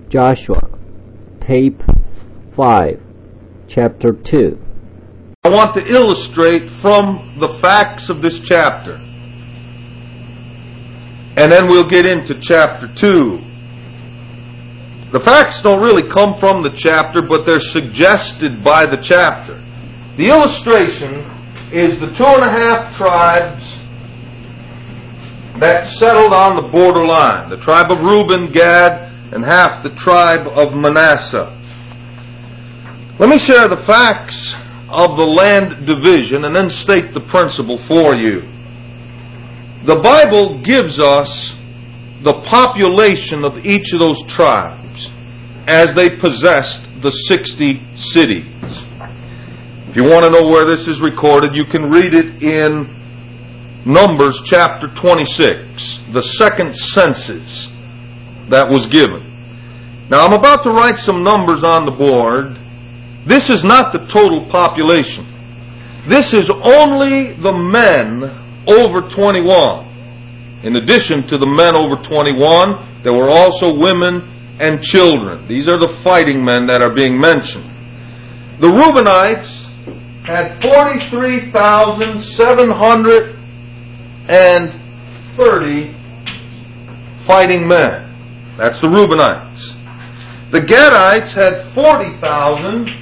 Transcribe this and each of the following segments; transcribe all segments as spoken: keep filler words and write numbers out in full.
Joshua, Tape five, Chapter two. I want to illustrate from the facts of this chapter. And then we'll get into chapter two. The facts don't really come from the chapter, but they're suggested by the chapter. The illustration is the two and a half tribes that settled on the borderline. The tribe of Reuben, Gad, and half the tribe of Manasseh. Let me share the facts of the land division and then state the principle for you. The Bible gives us the population of each of those tribes as they possessed the sixty cities. If you want to know where this is recorded, you can read it in Numbers chapter twenty-six, the second census that was given. Now I'm about to write some numbers on the board. This is not the total population. This is only the men over twenty-one. In addition to the men over twenty-one, there were also women and children. These are the fighting men that are being mentioned. The Reubenites had forty-three thousand seven hundred thirty fighting men. That's the Reubenites. The Gadites had forty thousand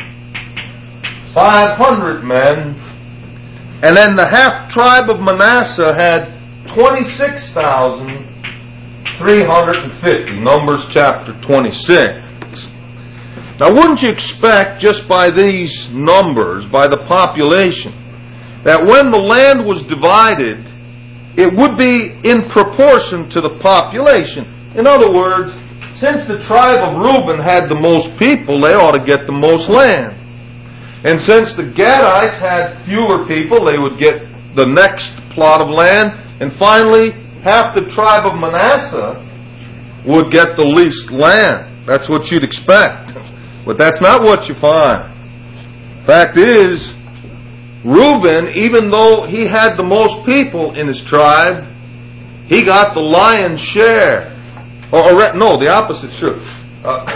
five hundred men, and then the half tribe of Manasseh had twenty-six thousand three hundred fifty. Numbers chapter twenty-six. Now wouldn't you expect, just by these numbers, by the population, that when the land was divided, it would be in proportion to the population? In other words, since the tribe of Reuben had the most people, they ought to get the most land. And since the Gadites had fewer people, they would get the next plot of land. And finally, half the tribe of Manasseh would get the least land. That's what you'd expect. But that's not what you find. Fact is, Reuben, even though he had the most people in his tribe, he got the lion's share. Or, or no, the opposite's true. Uh,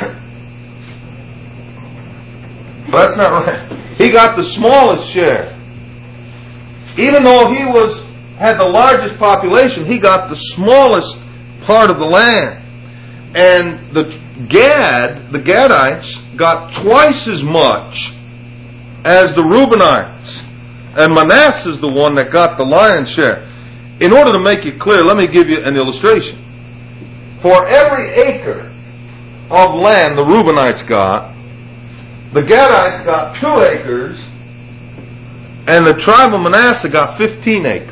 that's not right. He got the smallest share. Even though he was had the largest population, he got the smallest part of the land. And the Gad, the Gadites, got twice as much as the Reubenites. And Manasseh is the one that got the lion's share. In order to make it clear, let me give you an illustration. For every acre of land the Reubenites got, the Gadites got two acres, and the tribe of Manasseh got fifteen acres.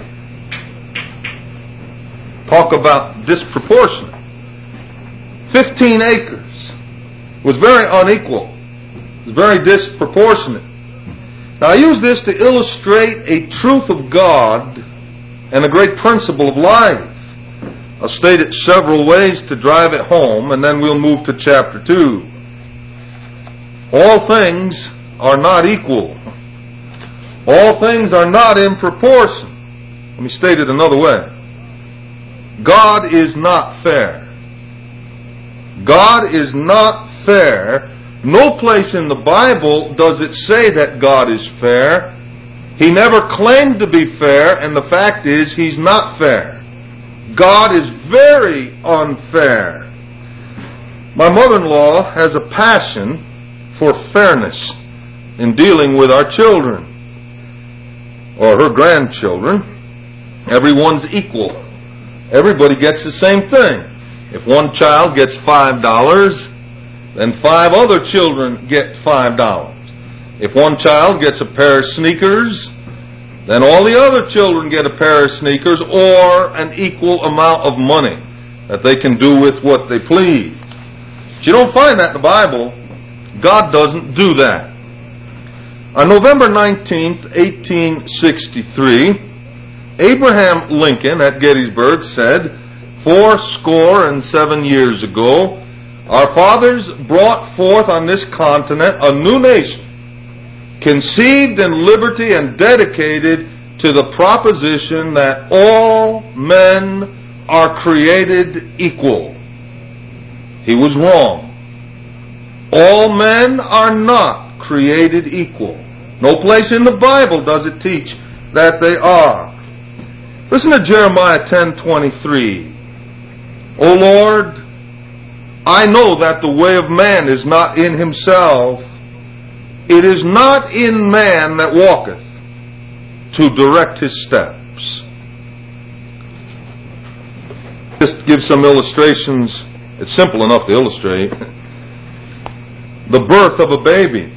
Talk about disproportionate. Fifteen acres was very unequal. It was very disproportionate. Now I use this to illustrate a truth of God and a great principle of life. I'll state it several ways to drive it home, and then we'll move to chapter two. All things are not equal. All things are not in proportion. Let me state it another way. God is not fair. God is not fair. No place in the Bible does it say that God is fair. He never claimed to be fair, and the fact is, He's not fair. God is very unfair. My mother-in-law has a passion for fairness in dealing with our children, or her grandchildren. Everyone's equal. Everybody gets the same thing. If one child gets five dollars, then five other children get five dollars. If one child gets a pair of sneakers, then all the other children get a pair of sneakers or an equal amount of money that they can do with what they please. But you don't find that in the Bible. God doesn't do that. On November nineteenth, eighteen sixty-three, Abraham Lincoln at Gettysburg said, "Four score and seven years ago, our fathers brought forth on this continent a new nation, conceived in liberty and dedicated to the proposition that all men are created equal." He was wrong. All men are not created equal. No place in the Bible does it teach that they are. Listen to Jeremiah ten twenty-three. O Lord, I know that the way of man is not in himself. It is not in man that walketh to direct his steps. Just give some illustrations. It's simple enough to illustrate. The birth of a baby.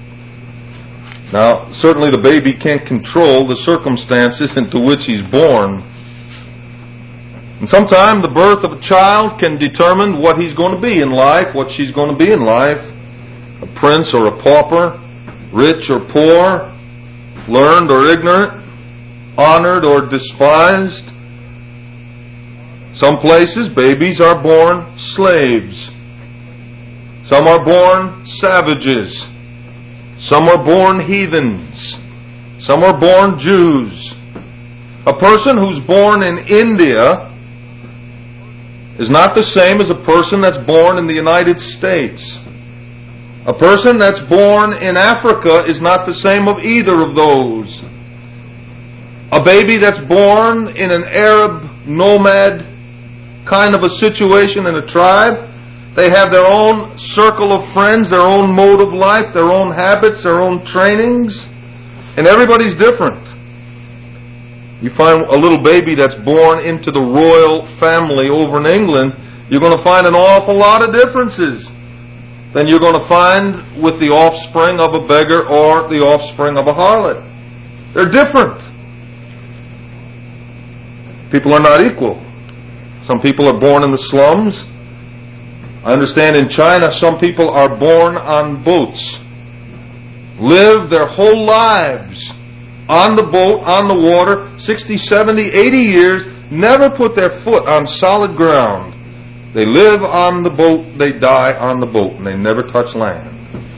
Now, certainly the baby can't control the circumstances into which he's born. And sometimes the birth of a child can determine what he's going to be in life, what she's going to be in life. A prince or a pauper, rich or poor, learned or ignorant, honored or despised. Some places babies are born slaves. Some are born savages. Some are born heathens. Some are born Jews. A person who's born in India is not the same as a person that's born in the United States. A person that's born in Africa is not the same of either of those. A baby that's born in an Arab nomad kind of a situation in a tribe, they have their own circle of friends, their own mode of life, their own habits, their own trainings, and everybody's different. You find a little baby that's born into the royal family over in England, you're going to find an awful lot of differences than you're going to find with the offspring of a beggar or the offspring of a harlot. They're different. People are not equal. Some people are born in the slums. I understand in China some people are born on boats, live their whole lives on the boat, on the water, sixty, seventy, eighty years, never put their foot on solid ground. They live on the boat, they die on the boat, and they never touch land.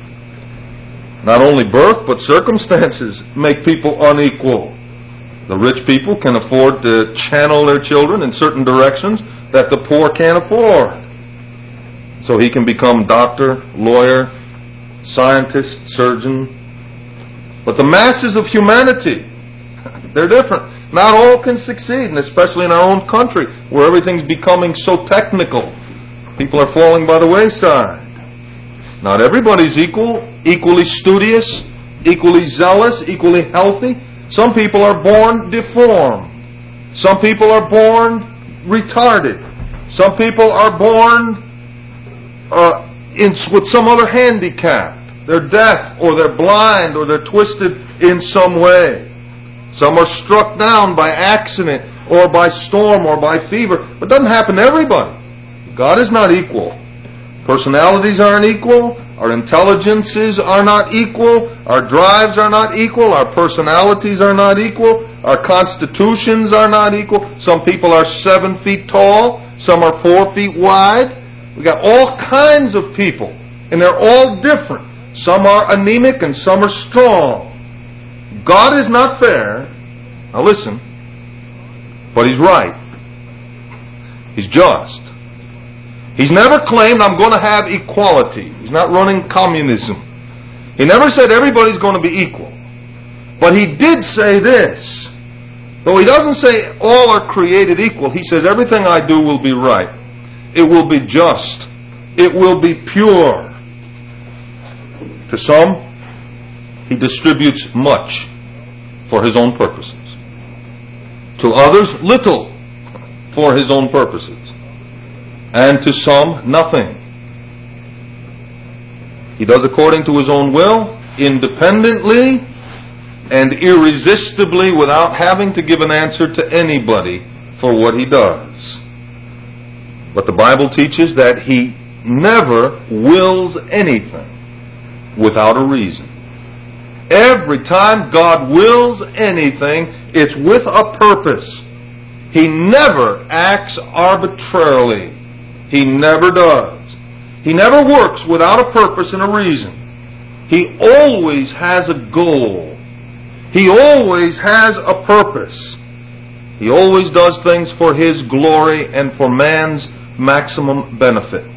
Not only birth, but circumstances make people unequal. The rich people can afford to channel their children in certain directions that the poor can't afford. So he can become doctor, lawyer, scientist, surgeon. But the masses of humanity, they're different. Not all can succeed, and especially in our own country, where everything's becoming so technical. People are falling by the wayside. Not everybody's equal, equally studious, equally zealous, equally healthy. Some people are born deformed. Some people are born retarded. Some people are born uh, in, with some other handicap. They're deaf, or they're blind, or they're twisted in some way. Some are struck down by accident, or by storm, or by fever. But it doesn't happen to everybody. God is not equal. Personalities aren't equal. Our intelligences are not equal. Our drives are not equal. Our personalities are not equal. Our constitutions are not equal. Some people are seven feet tall. Some are four feet wide. We got all kinds of people, and they're all different. Some are anemic and some are strong. God is not fair. Now listen, but He's right. He's just. He's never claimed, I'm going to have equality. He's not running communism. He never said everybody's going to be equal. But He did say this. Though He doesn't say all are created equal, He says everything I do will be right. It will be just. It will be pure. To some, He distributes much for His own purposes. To others, little for His own purposes. And to some, nothing. He does according to His own will, independently and irresistibly, without having to give an answer to anybody for what He does. But the Bible teaches that He never wills anything without a reason. Every time God wills anything, it's with a purpose. He never acts arbitrarily. He never does. He never works without a purpose and a reason. He always has a goal. He always has a purpose. He always does things for His glory and for man's maximum benefit.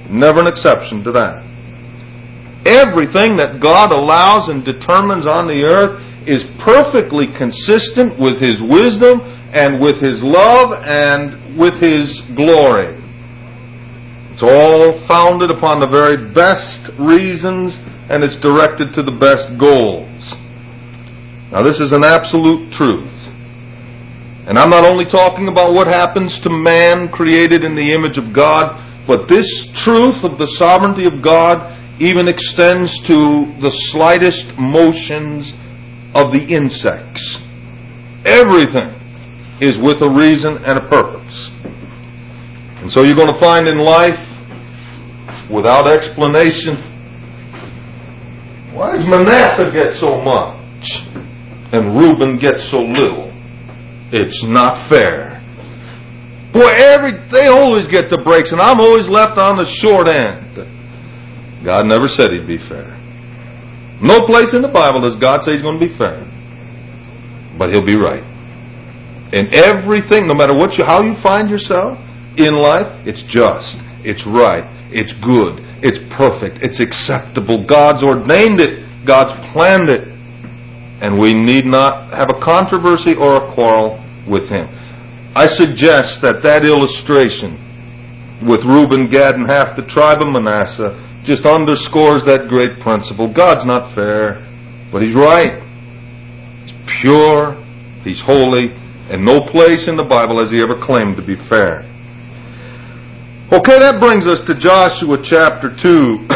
Never an exception to that. Everything that God allows and determines on the earth is perfectly consistent with His wisdom and with His love and with His glory. It's all founded upon the very best reasons, and it's directed to the best goals. Now, this is an absolute truth. And I'm not only talking about what happens to man created in the image of God, but this truth of the sovereignty of God even extends to the slightest motions of the insects. Everything is with a reason and a purpose. And so you're going to find in life, without explanation, why does Manasseh get so much and Reuben get so little? It's not fair. Boy, every they always get the breaks, and I'm always left on the short end. God never said He'd be fair. No place in the Bible does God say He's going to be fair. But He'll be right. In everything, no matter what you, how you find yourself in life, it's just, it's right, it's good, it's perfect, it's acceptable. God's ordained it, God's planned it, and we need not have a controversy or a quarrel with Him. I suggest that that illustration with Reuben, Gad, and half the tribe of Manasseh just underscores that great principle. God's not fair, but He's right. He's pure, He's holy, and no place in the Bible has He ever claimed to be fair. Okay, that brings us to Joshua chapter two.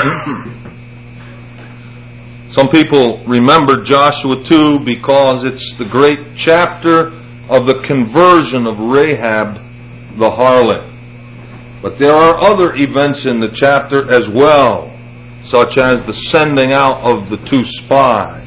Some people remember Joshua two because it's the great chapter of the conversion of Rahab the harlot. But there are other events in the chapter as well, such as the sending out of the two spies.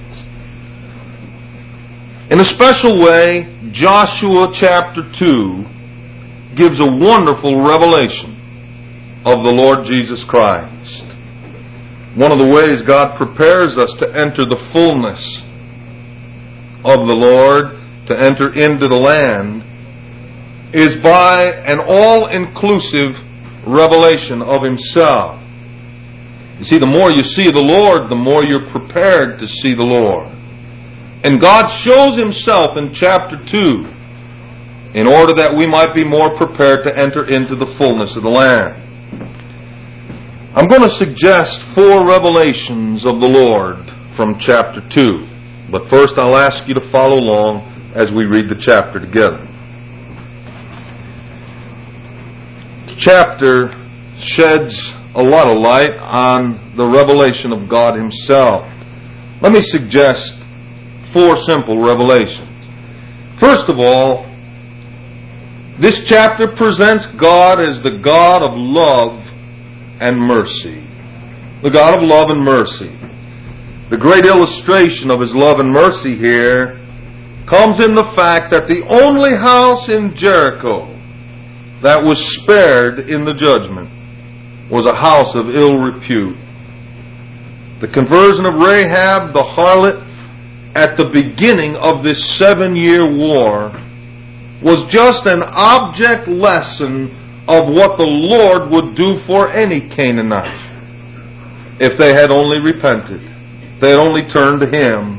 In a special way, Joshua chapter two gives a wonderful revelation of the Lord Jesus Christ. One of the ways God prepares us to enter the fullness of the Lord, to enter into the land, is by an all-inclusive revelation of Himself. You see, the more you see the Lord, the more you're prepared to see the Lord. And God shows Himself in chapter two in order that we might be more prepared to enter into the fullness of the land. I'm going to suggest four revelations of the Lord from chapter two. But first I'll ask you to follow along as we read the chapter together. The chapter sheds a lot of light on the revelation of God Himself. Let me suggest four simple revelations. First of all, this chapter presents God as the God of love and mercy. The God of love and mercy. The great illustration of His love and mercy here comes in the fact that the only house in Jericho that was spared in the judgment was a house of ill repute. The conversion of Rahab the harlot at the beginning of this seven-year war was just an object lesson of what the Lord would do for any Canaanite if they had only repented, if they had only turned to Him.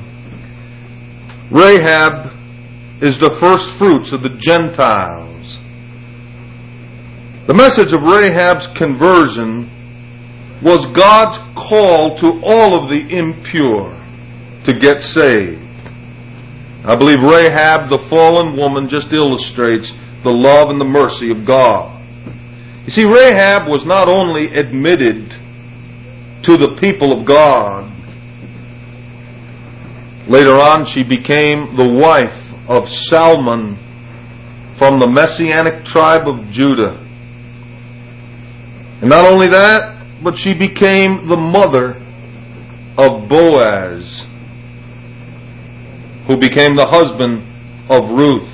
Rahab is the first fruits of the Gentiles. The message of Rahab's conversion was God's call to all of the impure to get saved. I believe Rahab, the fallen woman, just illustrates the love and the mercy of God. You see, Rahab was not only admitted to the people of God, later on she became the wife of Salmon from the Messianic tribe of Judah. And not only that, but she became the mother of Boaz, who became the husband of Ruth,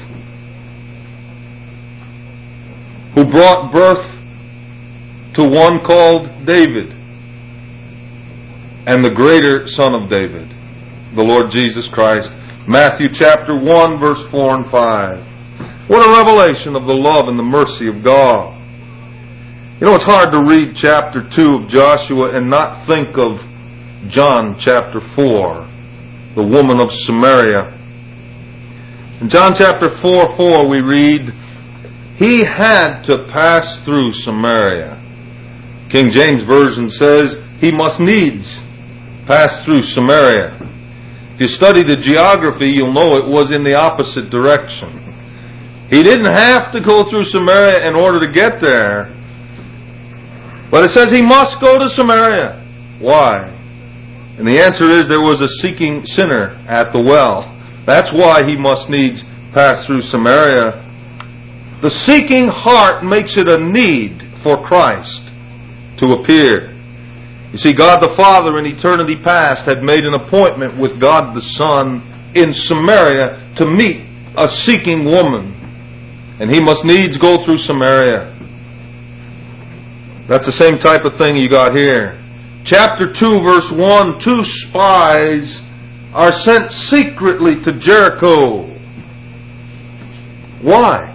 who brought birth to one called David, and the greater son of David, the Lord Jesus Christ. Matthew chapter one, verse four and five. What a revelation of the love and the mercy of God. You know, it's hard to read chapter two of Joshua and not think of John chapter four, the woman of Samaria. In John chapter four, four we read, he had to pass through Samaria. King James Version says, he must needs pass through Samaria. If you study the geography, you'll know it was in the opposite direction. He didn't have to go through Samaria in order to get there. But it says he must go to Samaria. Why? And the answer is there was a seeking sinner at the well. That's why he must needs pass through Samaria. The seeking heart makes it a need for Christ to appear. You see, God the Father in eternity past had made an appointment with God the Son in Samaria to meet a seeking woman. And he must needs go through Samaria. That's the same type of thing you got here. Chapter two, verse one, two spies are sent secretly to Jericho. Why?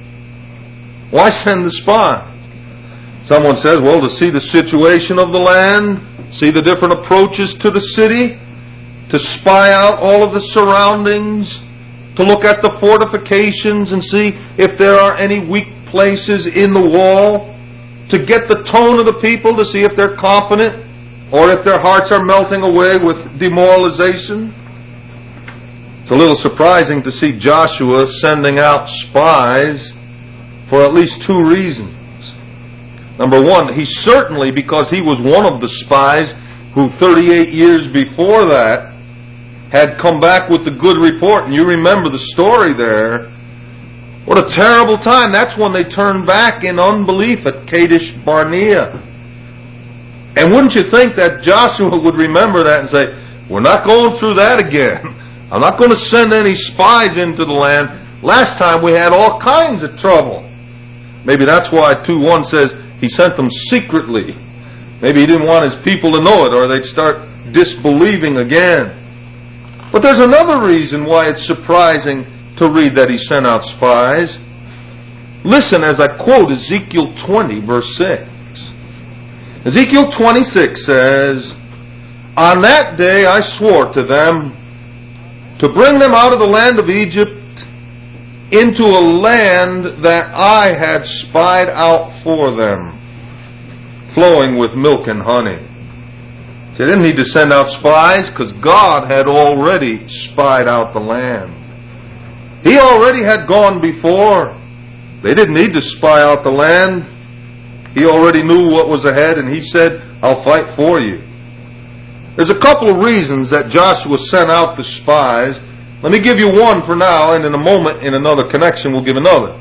Why send the spies? Someone says, well, to see the situation of the land, see the different approaches to the city, to spy out all of the surroundings, to look at the fortifications and see if there are any weak places in the wall, to get the tone of the people, to see if they're confident or if their hearts are melting away with demoralization. It's a little surprising to see Joshua sending out spies for at least two reasons. Number one, he certainly, because he was one of the spies who thirty-eight years before that had come back with the good report. And you remember the story there. What a terrible time. That's when they turned back in unbelief at Kadesh Barnea. And wouldn't you think that Joshua would remember that and say, we're not going through that again. I'm not going to send any spies into the land. Last time we had all kinds of trouble. Maybe that's why two one says he sent them secretly. Maybe he didn't want his people to know it, or they'd start disbelieving again. But there's another reason why it's surprising to read that he sent out spies. Listen as I quote Ezekiel twenty, verse six. Ezekiel twenty-six says, on that day I swore to them to bring them out of the land of Egypt into a land that I had spied out for them, flowing with milk and honey. They didn't need to send out spies because God had already spied out the land. He already had gone before. They didn't need to spy out the land. He already knew what was ahead, and he said, I'll fight for you. There's a couple of reasons that Joshua sent out the spies. Let me give you one for now, and in a moment, in another connection, we'll give another.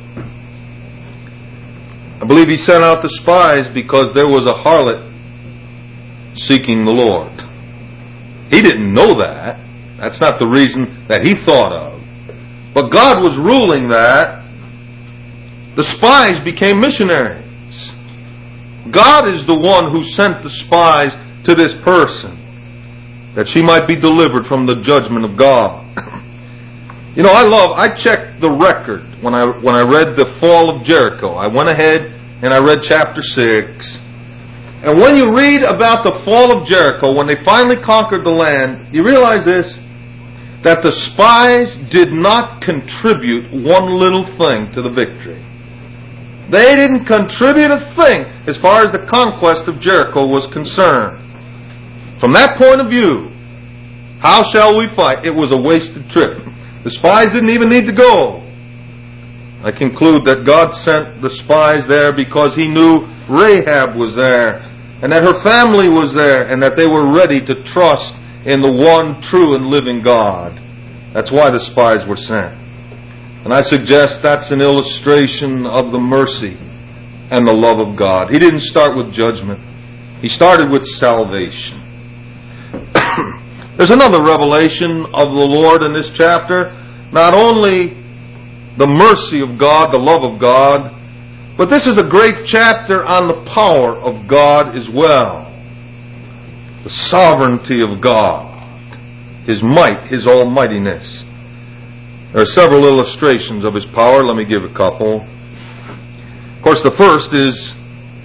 I believe he sent out the spies because there was a harlot seeking the Lord. He didn't know that. That's not the reason that he thought of. But God was ruling that. The spies became missionaries. God is the one who sent the spies to this person, that she might be delivered from the judgment of God. You know, I love, I checked the record when I when I read the fall of Jericho. I went ahead and I read chapter six. And when you read about the fall of Jericho, when they finally conquered the land, you realize this, that the spies did not contribute one little thing to the victory. They didn't contribute a thing as far as the conquest of Jericho was concerned. From that point of view, how shall we fight? It was a wasted trip. The spies didn't even need to go. I conclude that God sent the spies there because he knew Rahab was there, and that her family was there, and that they were ready to trust in the one true and living God. That's why the spies were sent. And I suggest that's an illustration of the mercy and the love of God. He didn't start with judgment. He started with salvation. There's another revelation of the Lord in this chapter. Not only the mercy of God, the love of God, but this is a great chapter on the power of God as well. The sovereignty of God, His might, His almightiness. There are several illustrations of His power. Let me give a couple. Of course, the first is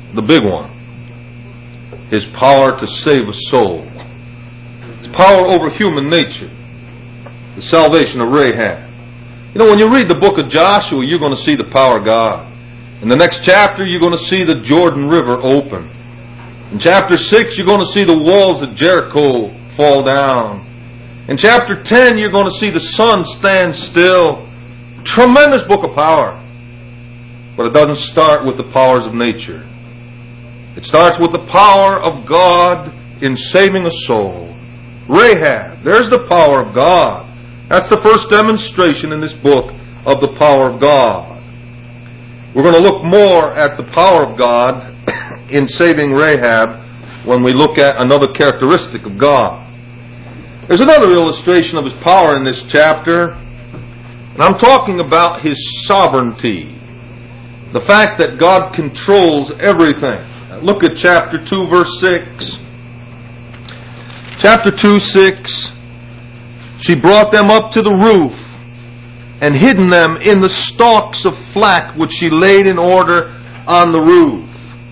the big one. His power to save a soul. His power over human nature. The salvation of Rahab. You know, when you read the book of Joshua, you're going to see the power of God. In the next chapter, you're going to see the Jordan River open. In chapter six, you're going to see the walls of Jericho fall down. In chapter ten, you're going to see the sun stand still. Tremendous book of power. But it doesn't start with the powers of nature. It starts with the power of God in saving a soul. Rahab, there's the power of God. That's the first demonstration in this book of the power of God. We're going to look more at the power of God in saving Rahab when we look at another characteristic of God. There's another illustration of His power in this chapter, and I'm talking about His sovereignty. The fact that God controls everything. Look at chapter two, verse six. Chapter two, six. She brought them up to the roof and hidden them in the stalks of flax which she laid in order on the roof.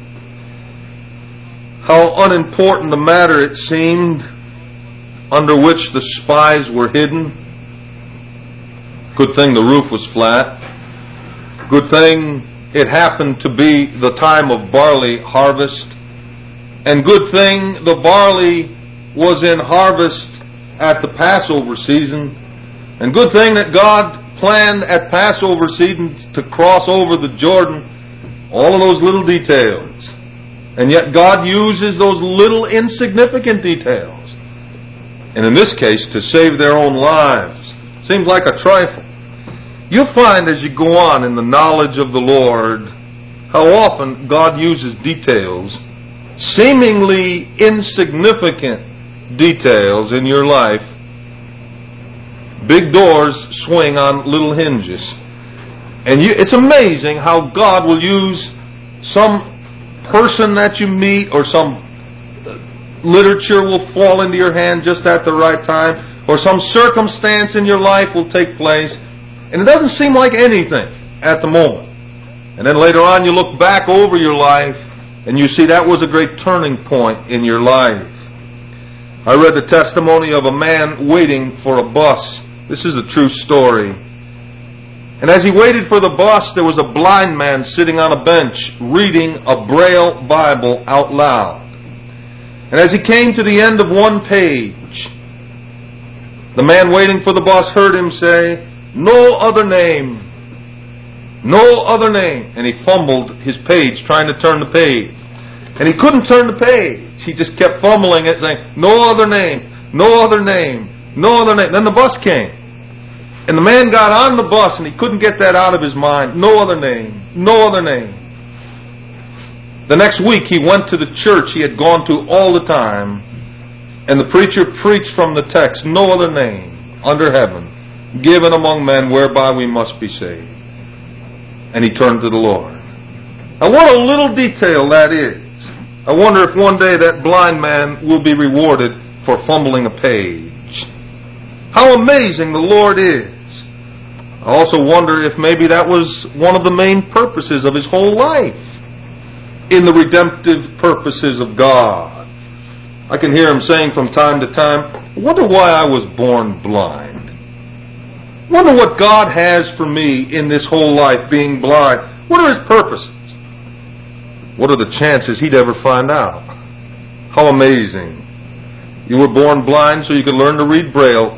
How unimportant the matter it seemed under which the spies were hidden. Good thing the roof was flat. Good thing it happened to be the time of barley harvest. And good thing the barley was in harvest at the Passover season. And good thing that God planned at Passover season to cross over the Jordan. All of those little details. And yet God uses those little insignificant details. And in this case, to save their own lives. Seems like a trifle. You'll find as you go on in the knowledge of the Lord, how often God uses details, seemingly insignificant details in your life. Big doors swing on little hinges. And you, it's amazing how God will use some person that you meet or some literature will fall into your hand just at the right time, or some circumstance in your life will take place, and it doesn't seem like anything at the moment. And then later on you look back over your life and you see that was a great turning point in your life. I read the testimony of a man waiting for a bus. This is a true story. And as he waited for the bus, there was a blind man sitting on a bench reading a Braille Bible out loud. And as he came to the end of one page, the man waiting for the bus heard him say, "No other name. No other name." And he fumbled his page trying to turn the page. And he couldn't turn the page. He just kept fumbling it, saying, "No other name. No other name. No other name." Then the bus came. And the man got on the bus and he couldn't get that out of his mind. No other name. No other name. The next week he went to the church he had gone to all the time, and the preacher preached from the text, "No other name under heaven given among men whereby we must be saved." And he turned to the Lord. Now what a little detail that is. I wonder if one day that blind man will be rewarded for fumbling a page. How amazing the Lord is. I also wonder if maybe that was one of the main purposes of his whole life. In the redemptive purposes of God. I can hear him saying from time to time, "I wonder why I was born blind. I wonder what God has for me in this whole life being blind. What are His purposes? What are the chances he'd ever find out?" How amazing. You were born blind so you could learn to read Braille,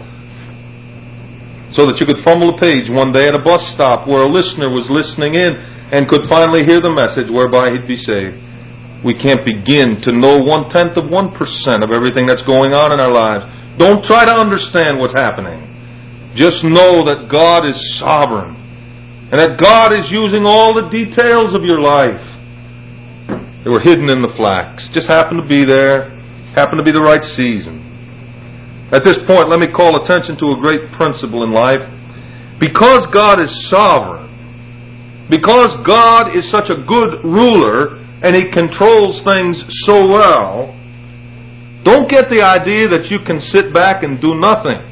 so that you could fumble a page one day at a bus stop where a listener was listening in and could finally hear the message whereby he'd be saved. We can't begin to know one-tenth of one percent of everything that's going on in our lives. Don't try to understand what's happening. Just know that God is sovereign and that God is using all the details of your life. They were hidden in the flax. Just happened to be there. Happened to be the right season. At this point, let me call attention to a great principle in life. Because God is sovereign, because God is such a good ruler and He controls things so well, don't get the idea that you can sit back and do nothing.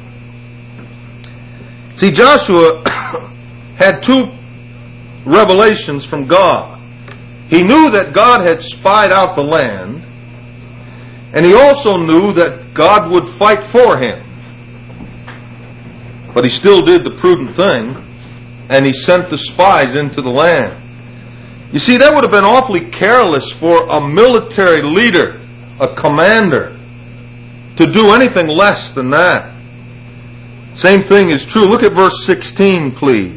See, Joshua had two revelations from God. He knew that God had spied out the land, and he also knew that God would fight for him. But he still did the prudent thing, and he sent the spies into the land. You see, that would have been awfully careless for a military leader, a commander, to do anything less than that. Same thing is true. Look at verse sixteen, please.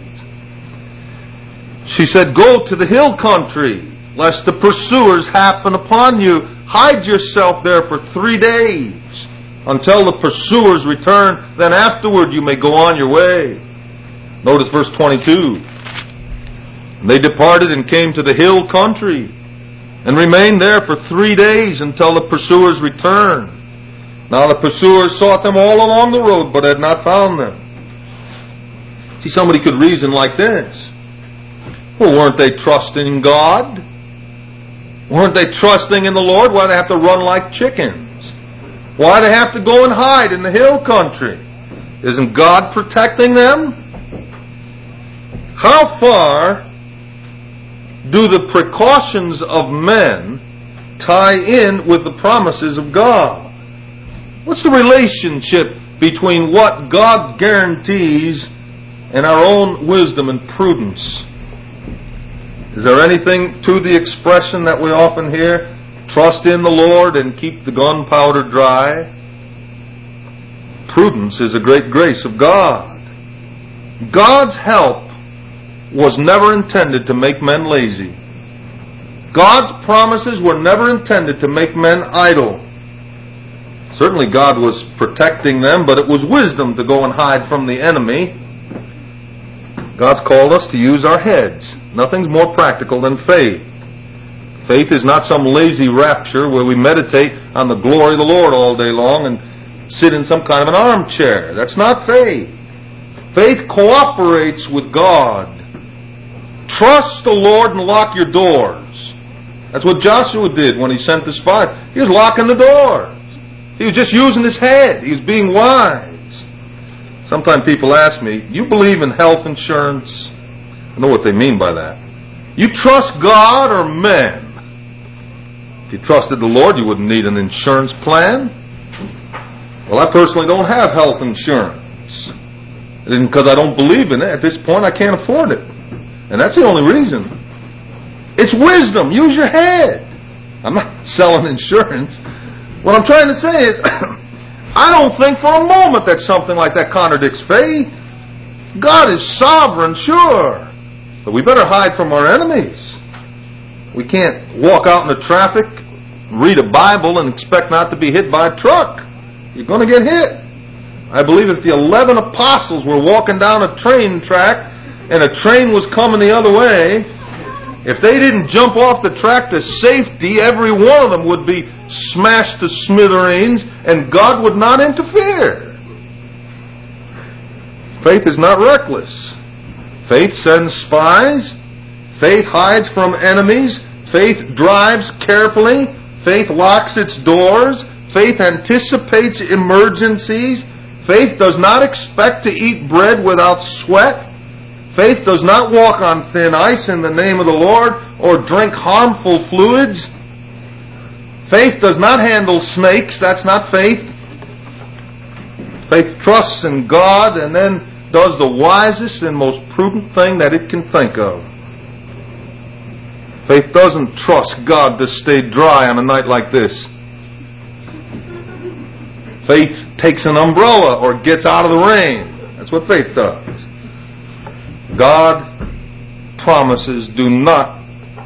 She said, "Go to the hill country, lest the pursuers happen upon you. Hide yourself there for three days until the pursuers return. Then afterward you may go on your way." Notice verse twenty-two. "They departed and came to the hill country and remained there for three days until the pursuers returned. Now the pursuers sought them all along the road, but had not found them." See, somebody could reason like this. Well, weren't they trusting in God? Weren't they trusting in the Lord? Why do they have to run like chickens? Why do they have to go and hide in the hill country? Isn't God protecting them? How far do the precautions of men tie in with the promises of God? What's the relationship between what God guarantees and our own wisdom and prudence? Is there anything to the expression that we often hear, "Trust in the Lord and keep the gunpowder dry"? Prudence is a great grace of God. God's help was never intended to make men lazy. God's promises were never intended to make men idle. Certainly God was protecting them, but it was wisdom to go and hide from the enemy. God's called us to use our heads. Nothing's more practical than faith. Faith is not some lazy rapture where we meditate on the glory of the Lord all day long and sit in some kind of an armchair. That's not faith. Faith cooperates with God. Trust the Lord and lock your doors. That's what Joshua did when he sent the spies. He was locking the doors. He was just using his head. He was being wise. Sometimes people ask me, "You believe in health insurance?" I know what they mean by that. You trust God or men? If you trusted the Lord, you wouldn't need an insurance plan. Well, I personally don't have health insurance. It isn't because I don't believe in it. At this point, I can't afford it. And that's the only reason. It's wisdom. Use your head. I'm not selling insurance. What I'm trying to say is, I don't think for a moment that something like that contradicts faith. God is sovereign, sure. But we better hide from our enemies. We can't walk out in the traffic, read a Bible, and expect not to be hit by a truck. You're going to get hit. I believe if the eleven apostles were walking down a train track and a train was coming the other way, if they didn't jump off the track to safety, every one of them would be smashed to smithereens, and God would not interfere. Faith is not reckless. Faith sends spies. Faith hides from enemies. Faith drives carefully. Faith locks its doors. Faith anticipates emergencies. Faith does not expect to eat bread without sweat. Faith does not walk on thin ice in the name of the Lord or drink harmful fluids. Faith does not handle snakes. That's not faith. Faith trusts in God and then does the wisest and most prudent thing that it can think of. Faith doesn't trust God to stay dry on a night like this. Faith takes an umbrella or gets out of the rain. That's what faith does. God promises do not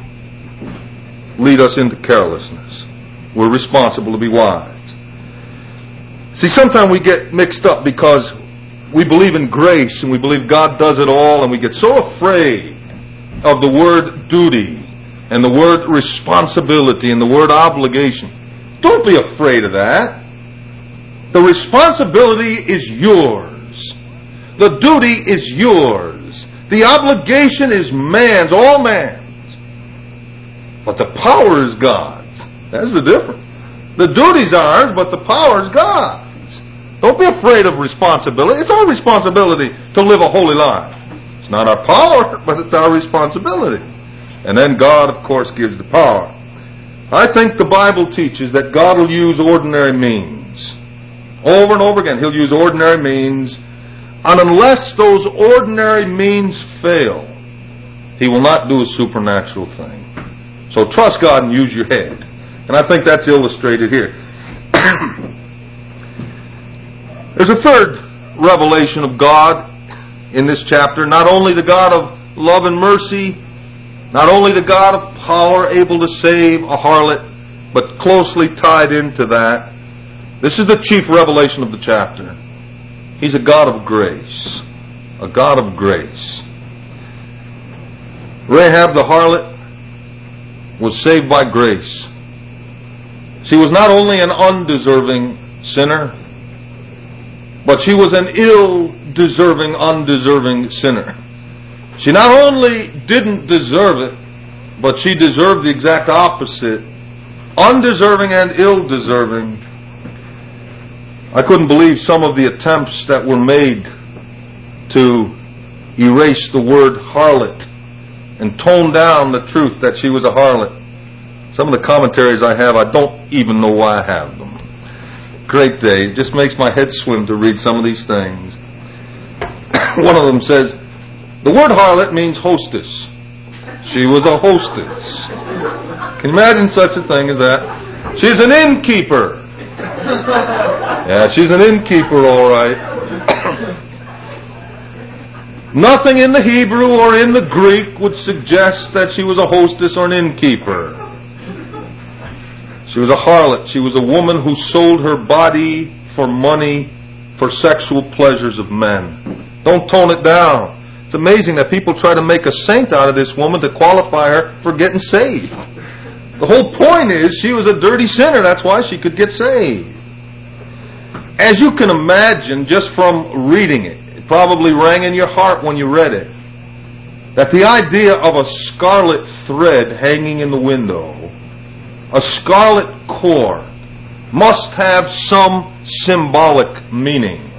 lead us into carelessness. We're responsible to be wise. See, sometimes we get mixed up because we believe in grace and we believe God does it all, and we get so afraid of the word duty and the word responsibility and the word obligation. Don't be afraid of that. The responsibility is yours. The duty is yours. The obligation is man's, all man's. But the power is God's. That's the difference. The duty's ours, but the power is God's. Don't be afraid of responsibility. It's our responsibility to live a holy life. It's not our power, but it's our responsibility. And then God, of course, gives the power. I think the Bible teaches that God will use ordinary means. Over and over again, He'll use ordinary means. And unless those ordinary means fail, He will not do a supernatural thing. So trust God and use your head. And I think that's illustrated here. There's a third revelation of God in this chapter. Not only the God of love and mercy, not only the God of power able to save a harlot, but closely tied into that, this is the chief revelation of the chapter. He's a God of grace. A God of grace. Rahab the harlot was saved by grace. She was not only an undeserving sinner, but she was an ill-deserving, undeserving sinner. She not only didn't deserve it, but she deserved the exact opposite. Undeserving and ill-deserving. I couldn't believe some of the attempts that were made to erase the word harlot and tone down the truth that she was a harlot. Some of the commentaries I have, I don't even know why I have them. Great day. It just makes my head swim to read some of these things. One of them says, the word harlot means hostess. She was a hostess. Can you imagine such a thing as that? She's an innkeeper. Yeah, she's an innkeeper, all right. Nothing in the Hebrew or in the Greek would suggest that she was a hostess or an innkeeper. She was a harlot. She was a woman who sold her body for money for sexual pleasures of men. Don't tone it down. It's amazing that people try to make a saint out of this woman to qualify her for getting saved. The whole point is she was a dirty sinner. That's why she could get saved. As you can imagine, just from reading it, it probably rang in your heart when you read it, that the idea of a scarlet thread hanging in the window, a scarlet cord, must have some symbolic meaning.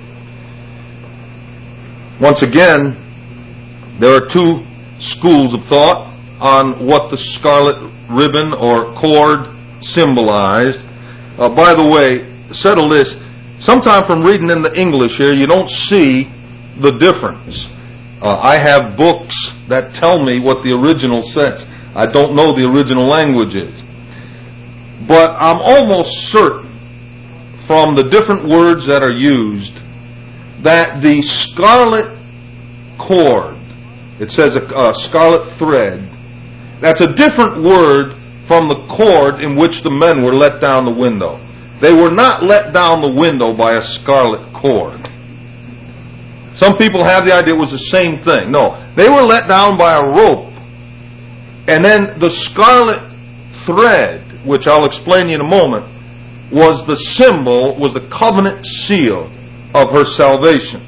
Once again, there are two schools of thought on what the scarlet ribbon or cord symbolized. Uh, by the way, settle this. Sometime from reading in the English here, you don't see the difference. Uh, I have books that tell me what the original says. I don't know the original languages. But I'm almost certain from the different words that are used that the scarlet cord, it says a, a scarlet thread, that's a different word from the cord in which the men were let down the window. They were not let down the window by a scarlet cord. Some people have the idea it was the same thing. No, they were let down by a rope. And then the scarlet thread, which I'll explain to you in a moment, was the symbol, was the covenant seal of her salvation.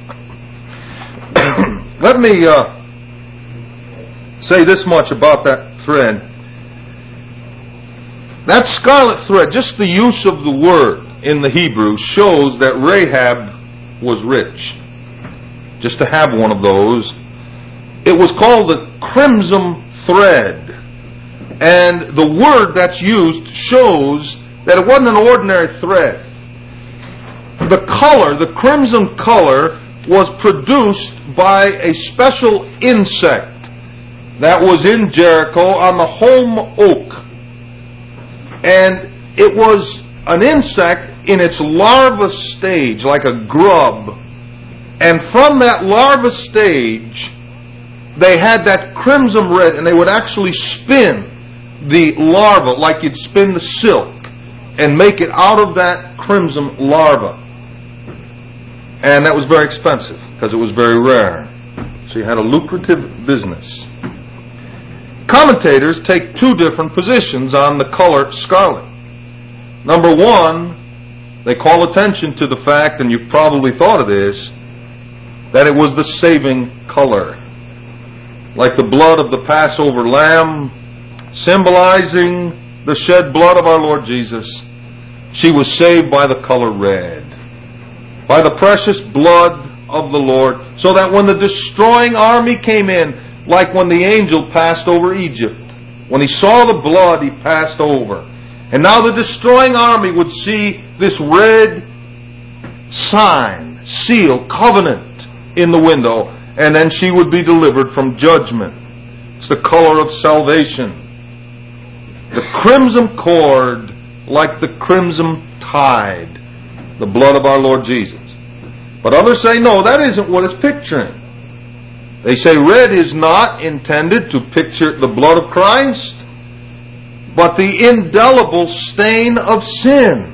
Let me uh, say this much about that thread. That scarlet thread, just the use of the word in the Hebrew, shows that Rahab was rich. Just to have one of those. It was called the crimson thread. And the word that's used shows that it wasn't an ordinary thread. The color, the crimson color, was produced by a special insect that was in Jericho on the holm oak. And it was an insect in its larva stage, like a grub. And from that larva stage, they had that crimson red, and they would actually spin the larva like you'd spin the silk and make it out of that crimson larva. And that was very expensive because it was very rare. So you had a lucrative business. Commentators take two different positions on the color scarlet. Number one, they call attention to the fact, and you've probably thought of this, that it was the saving color. Like the blood of the Passover lamb, symbolizing the shed blood of our Lord Jesus, she was saved by the color red, by the precious blood of the Lord, so that when the destroying army came in, like when the angel passed over Egypt. When he saw the blood, he passed over. And now the destroying army would see this red sign, seal, covenant in the window, and then she would be delivered from judgment. It's the color of salvation. The crimson cord, like the crimson tide, the blood of our Lord Jesus. But others say, no, that isn't what it's picturing. They say red is not intended to picture the blood of Christ, but the indelible stain of sin.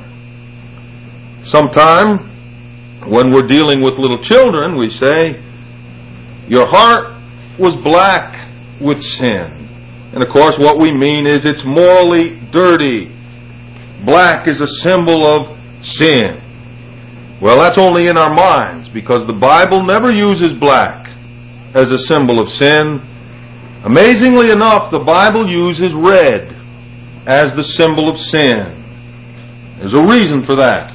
Sometime, when we're dealing with little children, we say, your heart was black with sin. And of course what we mean is it's morally dirty. Black is a symbol of sin. Well, that's only in our minds, because the Bible never uses black as a symbol of sin. Amazingly enough, the Bible uses red as the symbol of sin. There's a reason for that.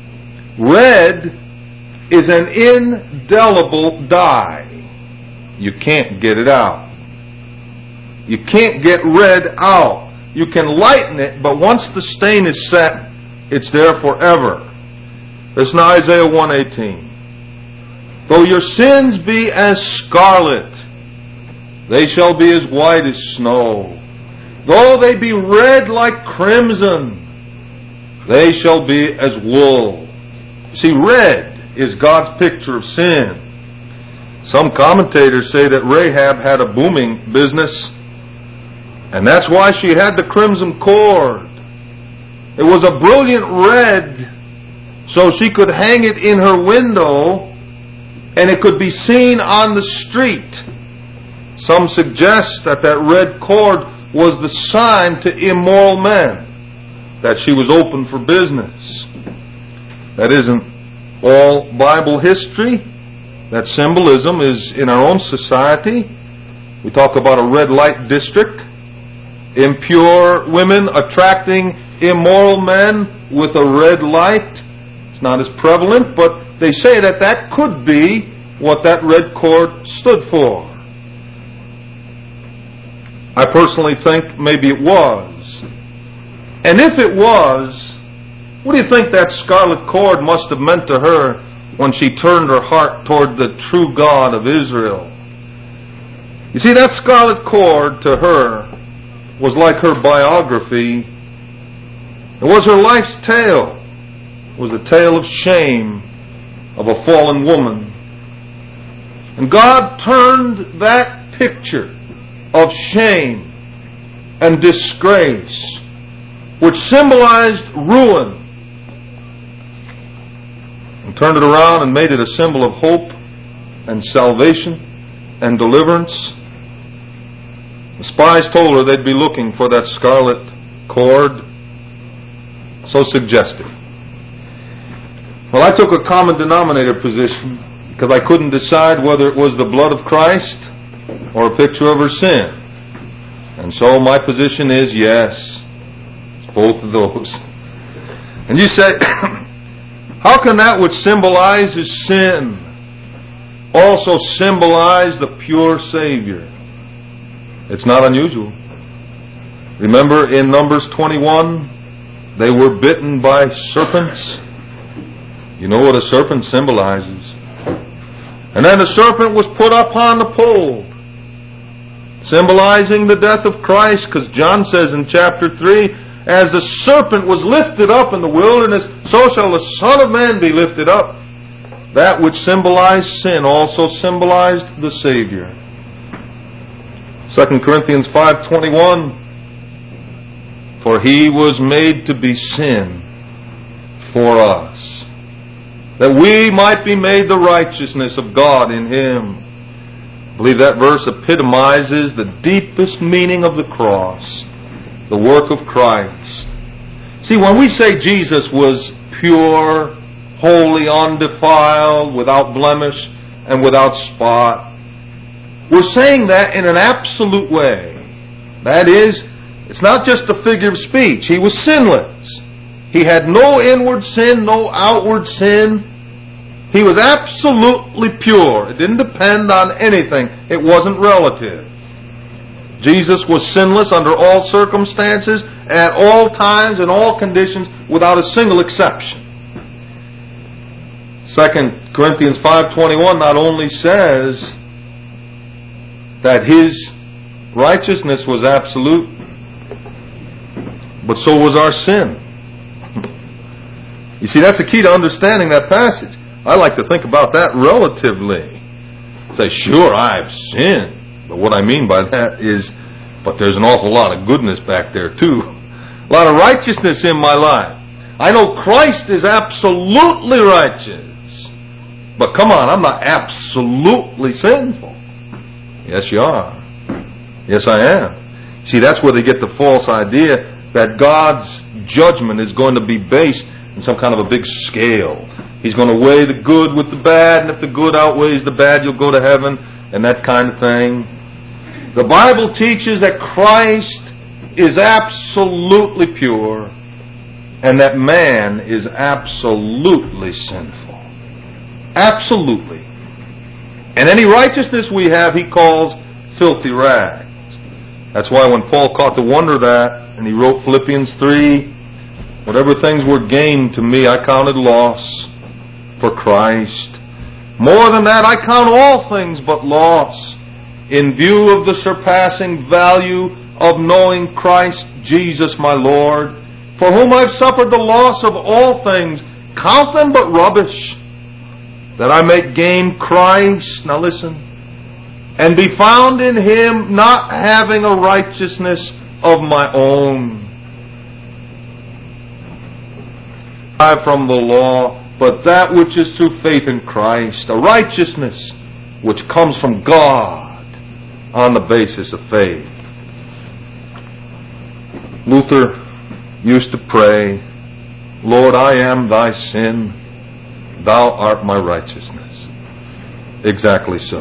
Red is an indelible dye. You can't get it out. You can't get red out. You can lighten it, but once the stain is set, it's there forever. Listen to Isaiah one eighteen. Though your sins be as scarlet, they shall be as white as snow. Though they be red like crimson, they shall be as wool. See, red is God's picture of sin. Some commentators say that Rahab had a booming business, and that's why she had the crimson cord. It was a brilliant red, so she could hang it in her window, and it could be seen on the street. Some suggest that that red cord was the sign to immoral men that she was open for business. That isn't all Bible history. That symbolism is in our own society. We talk about a red light district, impure women attracting immoral men with a red light. It's not as prevalent, but they say that that could be what that red cord stood for. I personally think maybe it was. And if it was, what do you think that scarlet cord must have meant to her when she turned her heart toward the true God of Israel? You see, that scarlet cord to her was like her biography. It was her life's tale. It was a tale of shame of a fallen woman. And God turned that picture of shame and disgrace, which symbolized ruin, and turned it around and made it a symbol of hope and salvation and deliverance. The spies told her they'd be looking for that scarlet cord. So suggestive. Well, I took a common denominator position because I couldn't decide whether it was the blood of Christ or a picture of her sin. And so my position is yes, it's both of those. And you say, how can that which symbolizes sin also symbolize the pure Savior? It's not unusual. Remember in Numbers twenty-one, they were bitten by serpents. You know what a serpent symbolizes. And then the serpent was put upon the pole, symbolizing the death of Christ, because John says in chapter three, as the serpent was lifted up in the wilderness, so shall the Son of Man be lifted up. That which symbolized sin also symbolized the Savior. Second Corinthians five twenty-one, for he was made to be sin for us, that we might be made the righteousness of God in him. I believe that verse epitomizes the deepest meaning of the cross, the work of Christ. See, when we say Jesus was pure, holy, undefiled, without blemish, and without spot, we're saying that in an absolute way. That is, it's not just a figure of speech. He was sinless. He had no inward sin, no outward sin. He was absolutely pure. It didn't depend on anything. It wasn't relative. Jesus was sinless under all circumstances, at all times, in all conditions, without a single exception. Second Corinthians five twenty-one not only says that His righteousness was absolute, but so was our sin. You see, that's the key to understanding that passage. I like to think about that relatively. Say, sure, I've sinned. But what I mean by that is, but there's an awful lot of goodness back there too. A lot of righteousness in my life. I know Christ is absolutely righteous. But come on, I'm not absolutely sinful. Yes, you are. Yes, I am. See, that's where they get the false idea that God's judgment is going to be based in some kind of a big scale. He's going to weigh the good with the bad, and if the good outweighs the bad, you'll go to heaven, and that kind of thing. The Bible teaches that Christ is absolutely pure, and that man is absolutely sinful. Absolutely. And any righteousness we have, he calls filthy rags. That's why when Paul caught the wonder of that, and he wrote Philippians three, whatever things were gained to me, I counted loss for Christ. More than that, I count all things but loss, in view of the surpassing value of knowing Christ Jesus my Lord, for whom I've suffered the loss of all things, count them but rubbish, that I may gain Christ, now listen, and be found in Him, not having a righteousness of my own from the law, but that which is through faith in Christ, a righteousness which comes from God on the basis of faith. Luther used to pray, Lord, I am thy sin, thou art my righteousness. Exactly so.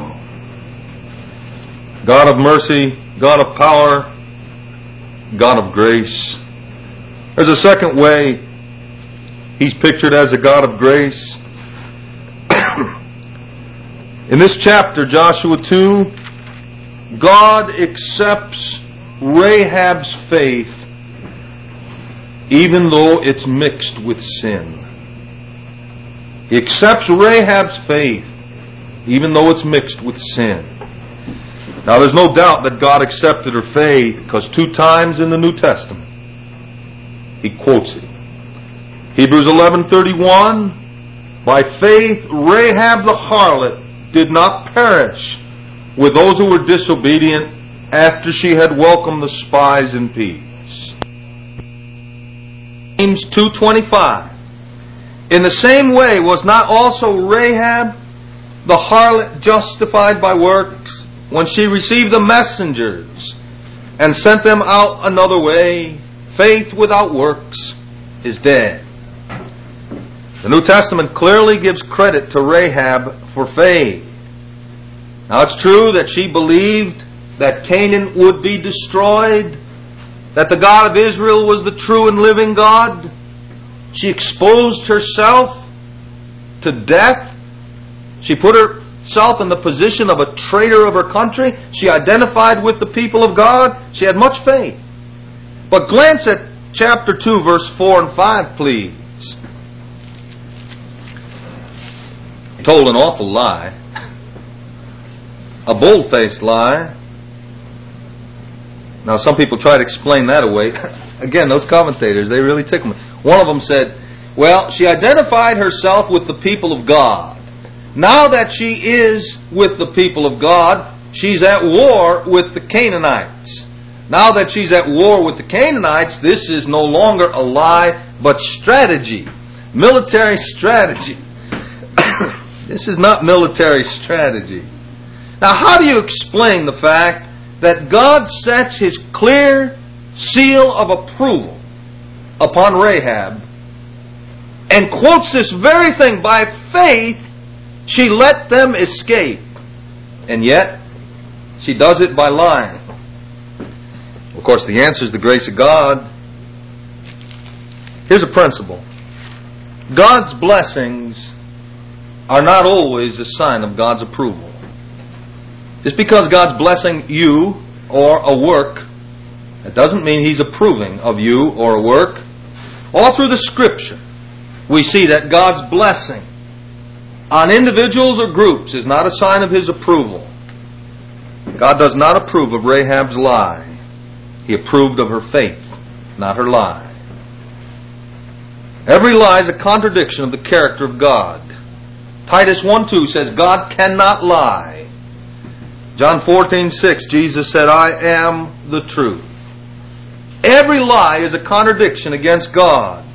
God of mercy, God of power, God of grace. There's a second way He's pictured as a God of grace. In this chapter, Joshua two, God accepts Rahab's faith even though it's mixed with sin. He accepts Rahab's faith even though it's mixed with sin. Now there's no doubt that God accepted her faith, because two times in the New Testament He quotes it. Hebrews eleven thirty-one, by faith Rahab the harlot did not perish with those who were disobedient after she had welcomed the spies in peace. James two twenty-five, in the same way was not also Rahab the harlot justified by works when she received the messengers and sent them out another way? Faith without works is dead. The New Testament clearly gives credit to Rahab for faith. Now it's true that she believed that Canaan would be destroyed, that the God of Israel was the true and living God. She exposed herself to death. She put herself in the position of a traitor of her country. She identified with the people of God. She had much faith. But glance at chapter two, verse four and five, please. Told an awful lie, a bold-faced lie. Now some people try to explain that away. Again, those commentators, they really tickle me. One of them said, well, she identified herself with the people of God. Now that she is with the people of God, she's at war with the Canaanites. Now that she's at war with the Canaanites, this is no longer a lie, but strategy. Military strategy. This is not military strategy. Now, how do you explain the fact that God sets His clear seal of approval upon Rahab and quotes this very thing? By faith, she let them escape. And yet, she does it by lying. Of course, the answer is the grace of God. Here's a principle. God's blessings are not always a sign of God's approval. Just because God's blessing you or a work, that doesn't mean He's approving of you or a work. All through the Scripture, we see that God's blessing on individuals or groups is not a sign of His approval. God does not approve of Rahab's lie. He approved of her faith, not her lie. Every lie is a contradiction of the character of God. Titus one two says God cannot lie. John fourteen six, Jesus said, I am the truth. Every lie is a contradiction against God.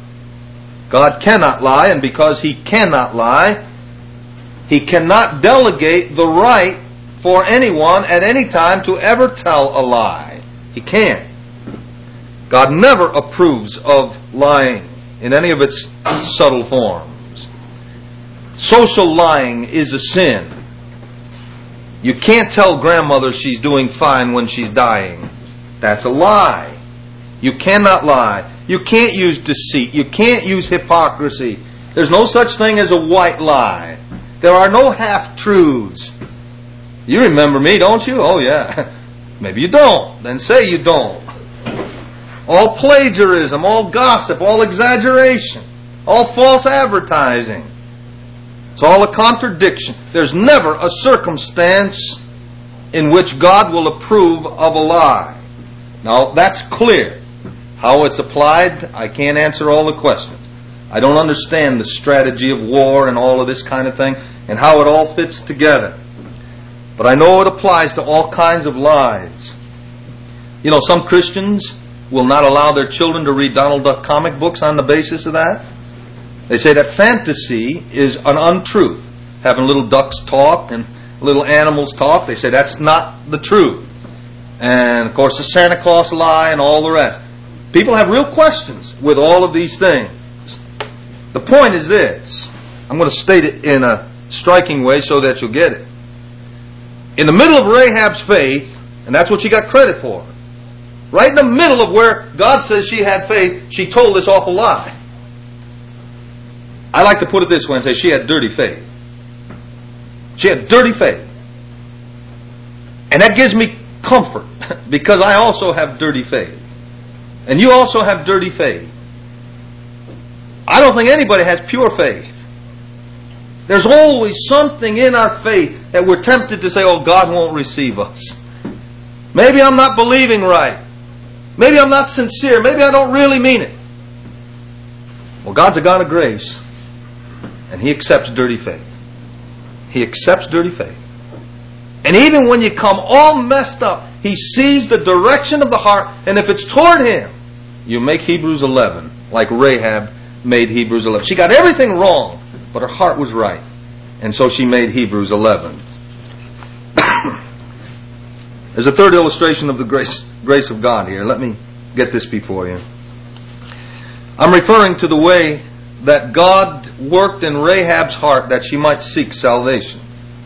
God cannot lie, and because He cannot lie, He cannot delegate the right for anyone at any time to ever tell a lie. He can't. God never approves of lying in any of its subtle forms. Social lying is a sin. You can't tell grandmother she's doing fine when she's dying. That's a lie. You cannot lie. You can't use deceit. You can't use hypocrisy. There's no such thing as a white lie. There are no half-truths. You remember me, don't you? Oh, yeah. Maybe you don't. Then say you don't. All plagiarism, all gossip, all exaggeration, all false advertising. It's all a contradiction. There's never a circumstance in which God will approve of a lie. Now, that's clear. How it's applied, I can't answer all the questions. I don't understand the strategy of war and all of this kind of thing and how it all fits together. But I know it applies to all kinds of lies. You know, some Christians will not allow their children to read Donald Duck comic books on the basis of that. They say that fantasy is an untruth. Having little ducks talk and little animals talk, they say that's not the truth. And, of course, the Santa Claus lie and all the rest. People have real questions with all of these things. The point is this. I'm going to state it in a striking way so that you'll get it. In the middle of Rahab's faith, and that's what she got credit for, right in the middle of where God says she had faith, she told this awful lie. I like to put it this way and say she had dirty faith. She had dirty faith. And that gives me comfort because I also have dirty faith. And you also have dirty faith. I don't think anybody has pure faith. There's always something in our faith that we're tempted to say, oh, God won't receive us. Maybe I'm not believing right. Maybe I'm not sincere. Maybe I don't really mean it. Well, God's a God of grace. And He accepts dirty faith. He accepts dirty faith. And even when you come all messed up, He sees the direction of the heart. And if it's toward Him, you make Hebrews eleven like Rahab made Hebrews eleven. She got everything wrong, but her heart was right. And so she made Hebrews eleven. There's a third illustration of the grace, grace of God here. Let me get this before you. I'm referring to the way that God worked in Rahab's heart that she might seek salvation.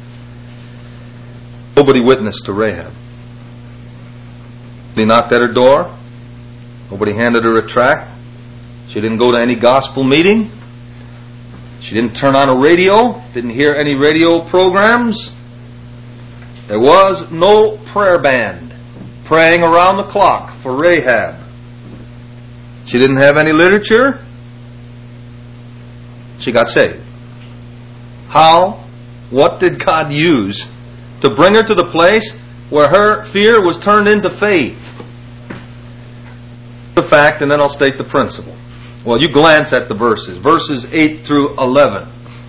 Nobody witnessed to Rahab. Nobody knocked at her door. Nobody handed her a tract. She didn't go to any gospel meeting. She didn't turn on a radio. Didn't hear any radio programs. There was no prayer band praying around the clock for Rahab. She didn't have any literature. She got saved. How? What did God use to bring her to the place where her fear was turned into faith? The fact, and then I'll state the principle. Well, you glance at the verses. Verses eight through eleven.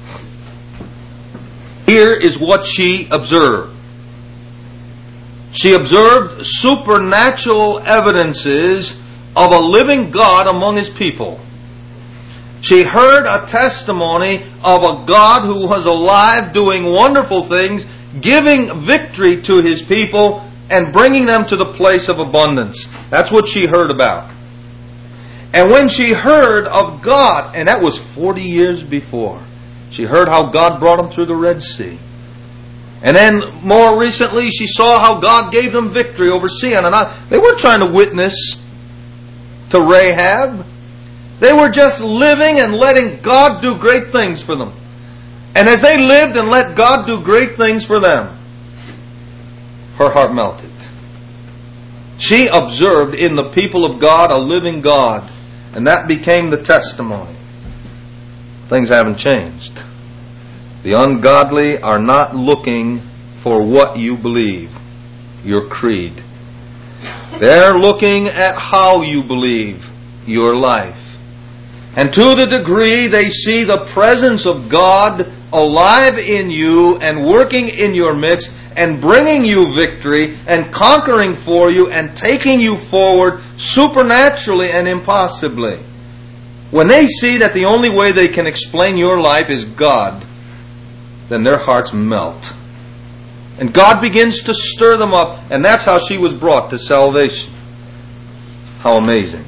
Here is what she observed. She observed supernatural evidences of a living God among His people. She heard a testimony of a God who was alive, doing wonderful things, giving victory to His people, and bringing them to the place of abundance. That's what she heard about. And when she heard of God, and that was forty years before, she heard how God brought them through the Red Sea. And then more recently, she saw how God gave them victory over Sihon and Og. They weren't trying to witness to Rahab. They were just living and letting God do great things for them. And as they lived and let God do great things for them, her heart melted. She observed in the people of God a living God, and that became the testimony. Things haven't changed. The ungodly are not looking for what you believe, your creed. They're looking at how you believe, your life. And to the degree they see the presence of God alive in you and working in your midst and bringing you victory and conquering for you and taking you forward supernaturally and impossibly. When they see that the only way they can explain your life is God, then their hearts melt. And God begins to stir them up, and that's how she was brought to salvation. How amazing.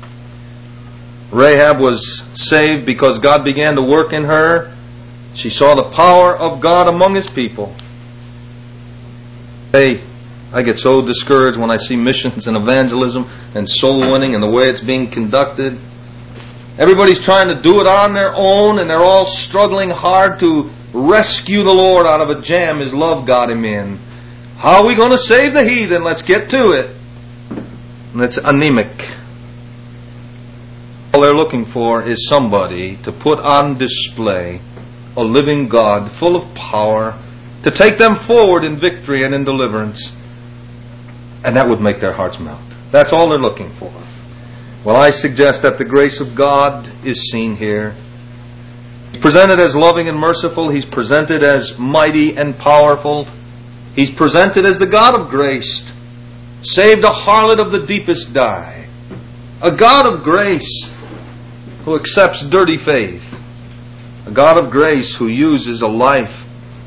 Rahab was saved because God began to work in her. She saw the power of God among His people. Hey, I get so discouraged when I see missions and evangelism and soul winning and the way it's being conducted. Everybody's trying to do it on their own, and they're all struggling hard to rescue the Lord out of a jam His love got him in. How are we going to save the heathen? Let's get to it. And it's anemic. All they're looking for is somebody to put on display a living God full of power to take them forward in victory and in deliverance. And that would make their hearts melt. That's all they're looking for. Well, I suggest that the grace of God is seen here. He's presented as loving and merciful. He's presented as mighty and powerful. He's presented as the God of grace. Saved a harlot of the deepest dye. A God of grace who accepts dirty faith. A God of grace who uses a life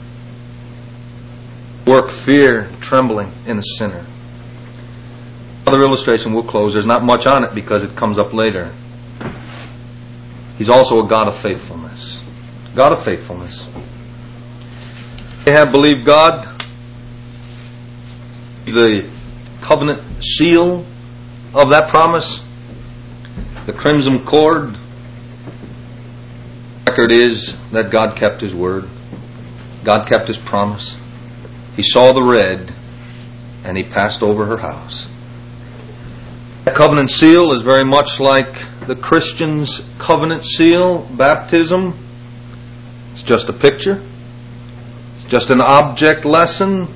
to work fear, trembling in a sinner. Another illustration, we'll close. There's not much on it because it comes up later. He's also a God of faithfulness. God of faithfulness. They have believed God. The covenant seal of that promise. The crimson cord. The record is that God kept His word. God kept His promise. He saw the red and He passed over her house. The covenant seal is very much like the Christian's covenant seal, baptism. It's just a picture. It's just an object lesson.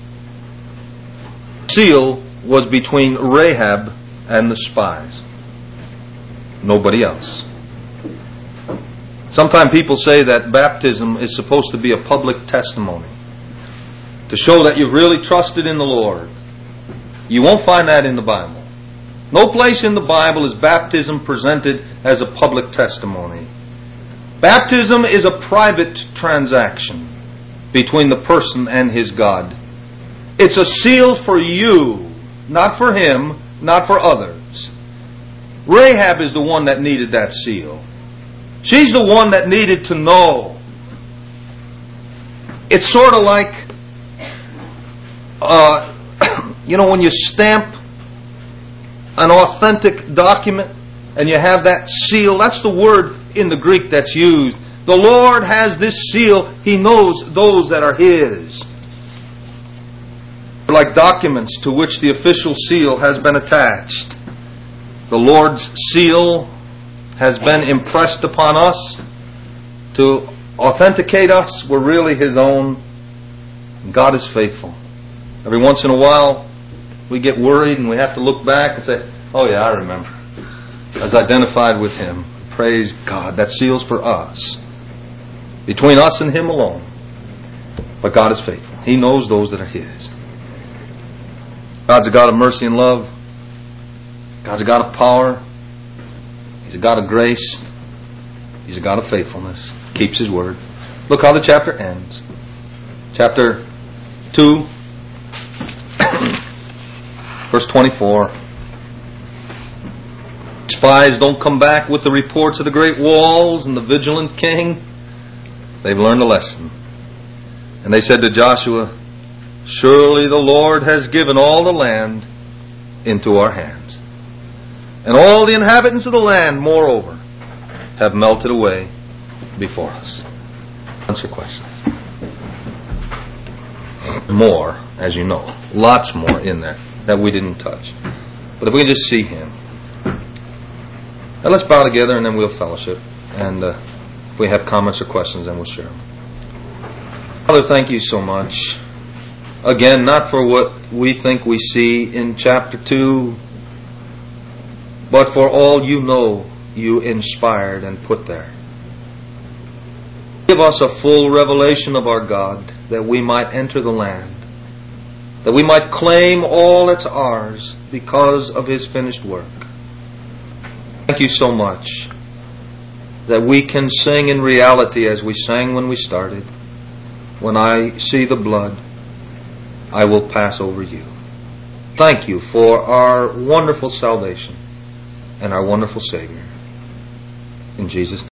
The seal was between Rahab and the spies. Nobody else. Sometimes people say that baptism is supposed to be a public testimony to show that you've really trusted in the Lord. You won't find that in the Bible. No place in the Bible is baptism presented as a public testimony. Baptism is a private transaction between the person and his God. It's a seal for you, not for him, not for others. Rahab is the one that needed that seal. She's the one that needed to know. It's sort of like, uh, you know, when you stamp an authentic document and you have that seal. That's the word in the Greek that's used. The Lord has this seal. He knows those that are His. They're like documents to which the official seal has been attached. The Lord's seal has been impressed upon us to authenticate us. We're really His own. God is faithful. Every once in a while we get worried and we have to look back and say, oh yeah, I remember. I was identified with Him. Praise God. That seal's for us. Between us and Him alone. But God is faithful. He knows those that are His. God's a God of mercy and love. God's a God of power. He's a God of grace. He's a God of faithfulness. Keeps His word. Look how the chapter ends. Chapter two. Verse twenty-four. Spies don't come back with the reports of the great walls and the vigilant king. They've learned a lesson. And they said to Joshua, surely the Lord has given all the land into our hands. And all the inhabitants of the land, moreover, have melted away before us. Answer questions. More, as you know, lots more in there that we didn't touch. But if we can just see Him. Now let's bow together and then we'll fellowship. And uh, if we have comments or questions, then we'll share them. Father, thank you so much. Again, not for what we think we see in chapter two, but for all you know you inspired and put there. Give us a full revelation of our God, that we might enter the land, that we might claim all that's ours because of His finished work. Thank you so much that we can sing in reality as we sang when we started, when I see the blood, I will pass over you. Thank you for our wonderful salvation and our wonderful Savior. In Jesus' name.